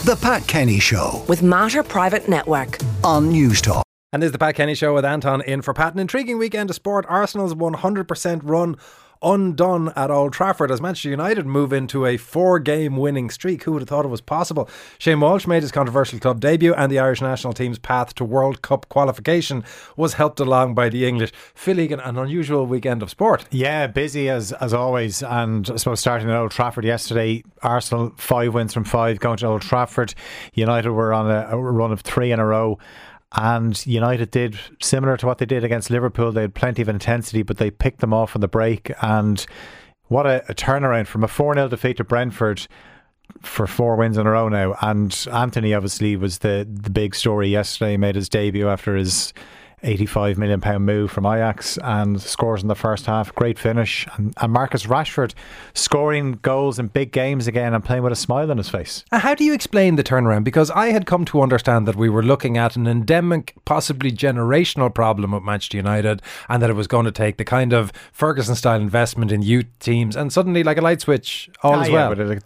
The Pat Kenny Show with Mater Private Network on News Talk. And this is the Pat Kenny Show with Anton in for Pat. An intriguing weekend of sport. Arsenal's 100% run undone at Old Trafford as Manchester United move into a 4-game winning streak. Who would have thought it was possible? Shane Walsh made his controversial club debut, and the Irish national team's path to World Cup qualification was helped along by the English. Phil Egan, an unusual weekend of sport. Yeah, busy as always, and I suppose starting at Old Trafford yesterday, Arsenal 5 wins from 5 going to Old Trafford. United were on a run of 3 in a row. And United did similar to what they did against Liverpool. They had plenty of intensity, but they picked them off on the break. And what a turnaround from a 4-0 defeat to Brentford for 4 wins in a row now. And Anthony obviously was the big story yesterday. He made his debut after his £85 million move from Ajax and scores in the first half. Great finish. And Marcus Rashford scoring goals in big games again and playing with a smile on his face. How do you explain the turnaround? Because I had come to understand that we were looking at an endemic, possibly generational problem with Manchester United, and that it was going to take the kind of Ferguson-style investment in youth teams, and suddenly, like a light switch, all is well. But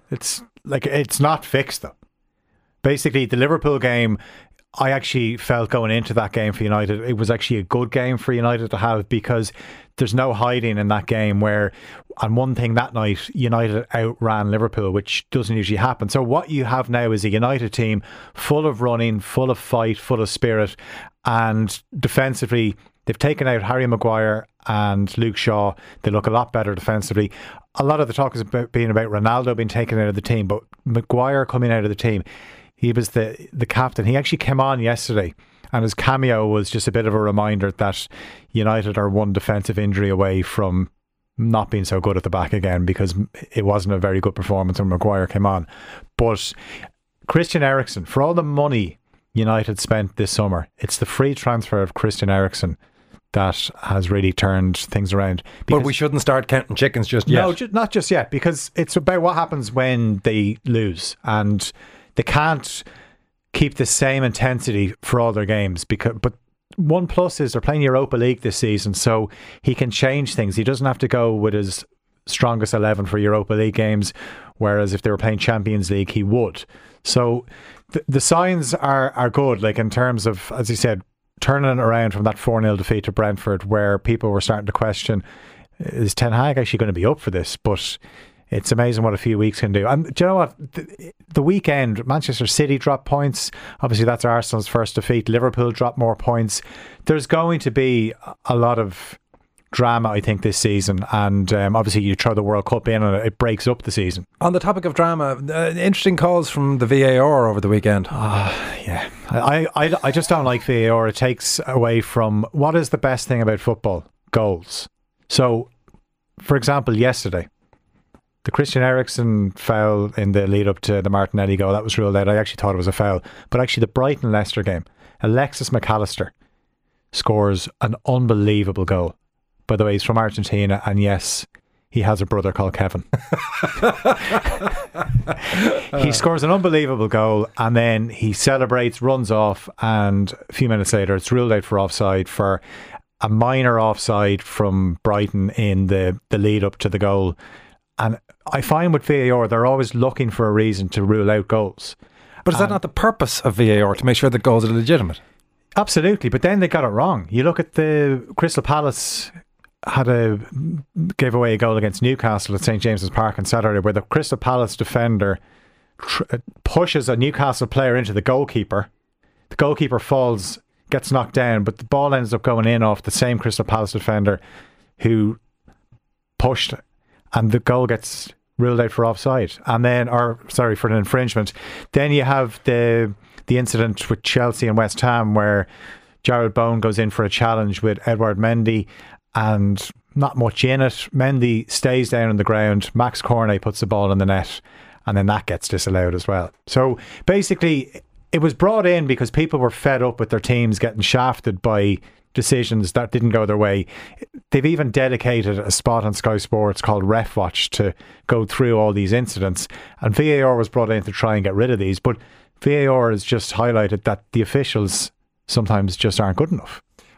it's not fixed though. Basically, the Liverpool game, I actually felt going into that game for United, it was actually a good game for United to have, because there's no hiding in that game where, on one thing that night, United outran Liverpool, which doesn't usually happen. So what you have now is a United team full of running, full of fight, full of spirit, and defensively, they've taken out Harry Maguire and Luke Shaw. They look a lot better defensively. A lot of the talk has been about Ronaldo being taken out of the team, but Maguire coming out of the team, he was the captain. He actually came on yesterday, and his cameo was just a bit of a reminder that United are one defensive injury away from not being so good at the back again, because it wasn't a very good performance when Maguire came on. But Christian Eriksen, for all the money United spent this summer, it's the free transfer of Christian Eriksen that has really turned things around. But we shouldn't start counting chickens just yet. No, not just yet, because it's about what happens when they lose, and they can't keep the same intensity for all their games. But one plus is they're playing Europa League this season, so he can change things. He doesn't have to go with his strongest 11 for Europa League games, whereas if they were playing Champions League, he would. So the signs are good, like in terms of, as you said, turning around from that 4-0 defeat to Brentford, where people were starting to question, is Ten Hag actually going to be up for this? But it's amazing what a few weeks can do. And do you know what? The weekend, Manchester City dropped points. Obviously, that's Arsenal's first defeat. Liverpool dropped more points. There's going to be a lot of drama, I think, this season. And obviously, you throw the World Cup in and it breaks up the season. On the topic of drama, interesting calls from the VAR over the weekend. Yeah. I just don't like VAR. It takes away from what is the best thing about football? Goals. So, for example, yesterday, the Christian Eriksen foul in the lead up to the Martinelli goal, that was ruled out. I actually thought it was a foul. But actually the Brighton-Leicester game, Alexis McAllister scores an unbelievable goal. By the way, he's from Argentina, and yes, he has a brother called Kevin. He scores an unbelievable goal, and then he celebrates, runs off, and a few minutes later it's ruled out for offside, for a minor offside from Brighton in the lead up to the goal. And I find with VAR, they're always looking for a reason to rule out goals. But is that not the purpose of VAR, to make sure that goals are legitimate? Absolutely, but then they got it wrong. You look at the Crystal Palace gave away a goal against Newcastle at St James's Park on Saturday, where the Crystal Palace defender pushes a Newcastle player into the goalkeeper. The goalkeeper falls, gets knocked down, but the ball ends up going in off the same Crystal Palace defender who pushed, and the goal gets ruled out for offside, and then, for an infringement. Then you have the incident with Chelsea and West Ham, where Jarrod Bowen goes in for a challenge with Edouard Mendy, and not much in it. Mendy stays down on the ground. Max Cornet puts the ball in the net, and then that gets disallowed as well. So basically, it was brought in because people were fed up with their teams getting shafted by decisions that didn't go their way. They've even dedicated a spot on Sky Sports called Ref Watch to go through all these incidents, and VAR was brought in to try and get rid of these, but VAR has just highlighted that the officials sometimes just aren't good enough.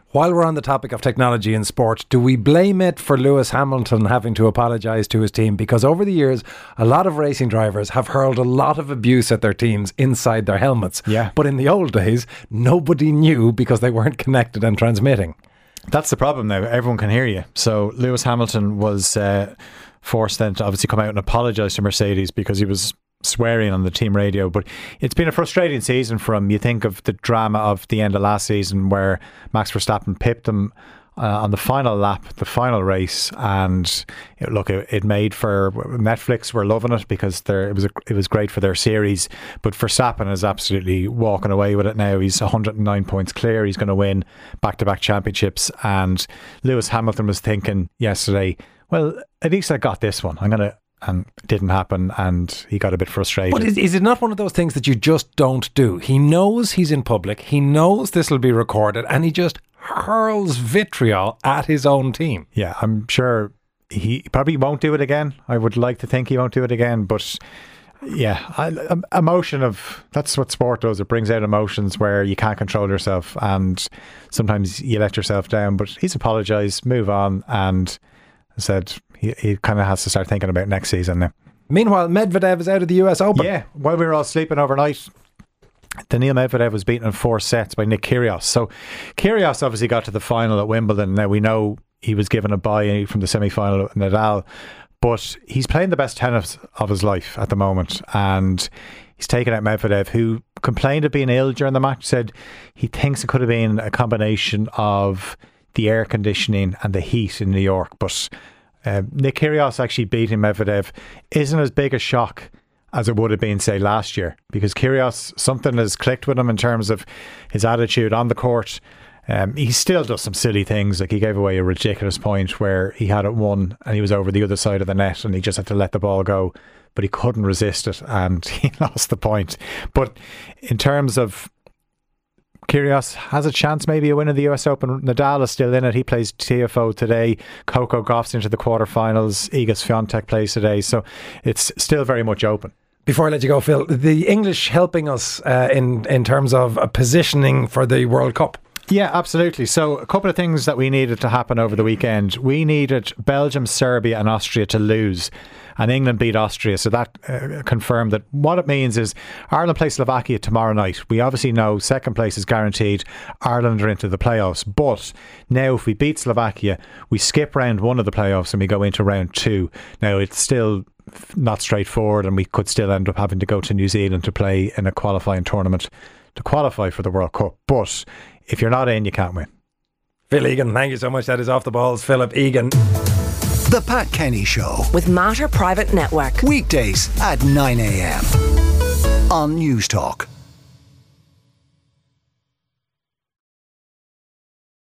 While we're on the topic of technology in sport, do we blame it for Lewis Hamilton having to apologise to his team? Because over the years, a lot of racing drivers have hurled a lot of abuse at their teams inside their helmets. Yeah. But in the old days, nobody knew because they weren't connected and transmitting. That's the problem now. Everyone can hear you. So Lewis Hamilton was forced then to obviously come out and apologise to Mercedes because he was swearing on the team radio. But it's been a frustrating season for him. You think of the drama of the end of last season where Max Verstappen pipped him on the final lap, the final race, and it made for Netflix. Were loving it because it was great for their series. But Verstappen is absolutely walking away with it now. He's 109 points clear. He's going to win back-to-back championships. And Lewis Hamilton was thinking yesterday, well, at least I got this one. And it didn't happen, and he got a bit frustrated. But is it not one of those things that you just don't do? He knows he's in public, he knows this will be recorded, and he just hurls vitriol at his own team. Yeah, I'm sure he probably won't do it again. I would like to think he won't do it again, but yeah, that's what sport does. It brings out emotions where you can't control yourself, and sometimes you let yourself down. But he's apologised, move on, and said he kind of has to start thinking about next season now. Meanwhile, Medvedev is out of the US Open. Yeah, while we were all sleeping overnight, Daniil Medvedev was beaten in 4 sets by Nick Kyrgios. So Kyrgios obviously got to the final at Wimbledon. Now we know he was given a bye from the semi-final at Nadal, but he's playing the best tennis of his life at the moment, and he's taken out Medvedev, who complained of being ill during the match, said he thinks it could have been a combination of the air conditioning and the heat in New York. But Nick Kyrgios actually beating Medvedev isn't as big a shock as it would have been, say, last year, because Kyrgios, something has clicked with him in terms of his attitude on the court. He still does some silly things, like he gave away a ridiculous point where he had it won and he was over the other side of the net and he just had to let the ball go, but he couldn't resist it and he lost the point. But in terms of Kyrgios has a chance maybe of winning the US Open. Nadal is still in it. He plays TFO today. Coco Gauff's into the quarterfinals. Iga Swiatek plays today. So it's still very much open. Before I let you go, Phil, the English helping us in terms of positioning for the World Cup. Yeah, absolutely. So a couple of things that we needed to happen over the weekend. We needed Belgium, Serbia and Austria to lose, and England beat Austria. So that confirmed that what it means is Ireland plays Slovakia tomorrow night. We obviously know second place is guaranteed. Ireland are into the playoffs. But now if we beat Slovakia, we skip round 1 of the playoffs and we go into round 2. Now it's still not straightforward, and we could still end up having to go to New Zealand to play in a qualifying tournament to qualify for the World Cup. But if you're not in, you can't win. Phil Egan, thank you so much. That is Off the Balls, Philip Egan. The Pat Kenny Show. With Matter Private Network. Weekdays at 9 a.m. on News Talk.